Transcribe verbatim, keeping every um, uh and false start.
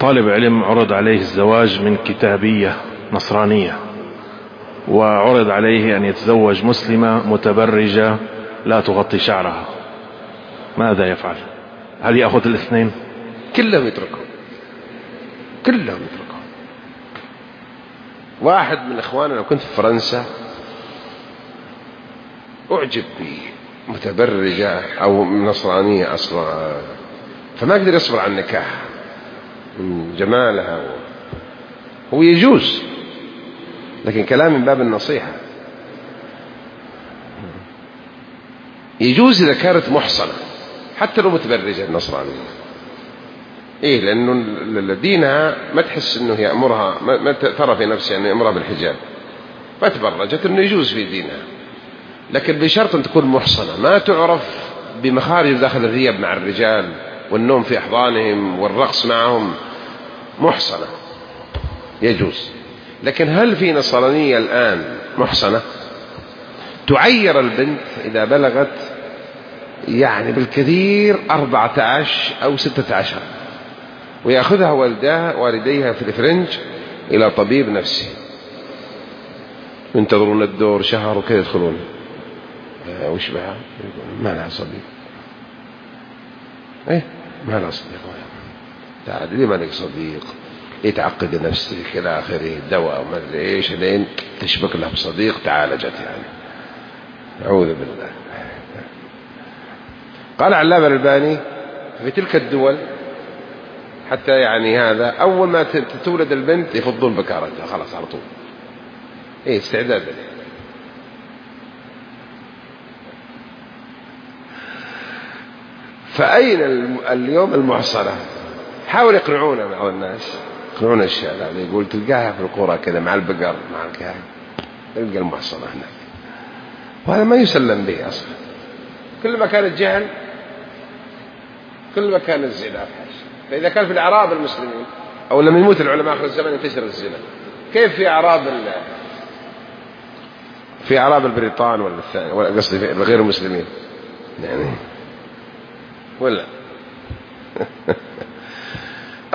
طالب علم عرض عليه الزواج من كتابية نصرانية، وعرض عليه أن يتزوج مسلمة متبرجة لا تغطي شعرها، ماذا يفعل؟ هل يأخذ الاثنين؟ كلهم يتركهم، كلهم يتركهم. واحد من إخواننا لو كنت في فرنسا أعجب بمتبرجة أو نصرانية أصلا، فما قدر يصبر عن النكاح من جمالها. هو يجوز، لكن كلام من باب النصيحة. يجوز إذا كانت محصنة حتى لو متبرجة النصرانية. إيه؟ لأنه دينها ما تحس أنه يأمرها، ما ترى في نفسها أنه يأمرها بالحجاب، ما تبرجت، أنه يجوز في دينها، لكن بشرط أن تكون محصنة، ما تعرف بمخارج داخل الريب مع الرجال والنوم في أحضانهم والرقص معهم. محصنة يجوز. لكن هل في نصرانية الآن محصنة؟ تعير البنت إذا بلغت يعني بالكثير أربعة عشر أو ستة عشر، ويأخذها والدها والديها في الفرنج إلى طبيب نفسي، ينتظرون الدور شهر وكذا يدخلون. اه وش بها؟ ما لها صديق. ايه ما لها صديق. تعال لي ما لك صديق، يتعقد نفسك إلى آخره، دواء وما أدري إيش، لين تشبك له بصديق تعالجت يعني. أعوذ بالله. قال علامة الألباني في تلك الدول حتى يعني هذا أول ما تولد البنت يفضون بكارتها خلاص على طول. إيه استعداد. فأين اليوم المحصنة؟ حاول يقنعونا بعض الناس، يقنعون الشارع، يقول تلقاها في القرى كذا مع البقر مع الكهف، تلقى المحصنة هناك، وهذا ما يسلم به أصلا. كل ما كان الجهل كل ما كان الزنا أفحش. فإذا كان في الأعراب المسلمين أو لما يموت العلماء آخر الزمن ينتشر الزنا، كيف في أعراب في أعراب البريطان ولا الثاني ولا قصدي غير المسلمين يعني ولا